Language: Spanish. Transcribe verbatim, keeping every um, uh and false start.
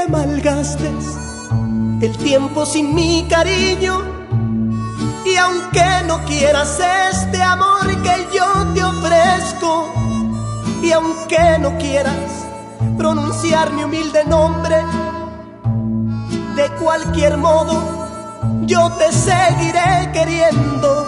malgastes el tiempo sin mi cariño. Y aunque no quieras este amor que yo te ofrezco, y aunque no quieras pronunciar mi humilde nombre, de cualquier modo yo te seguiré queriendo.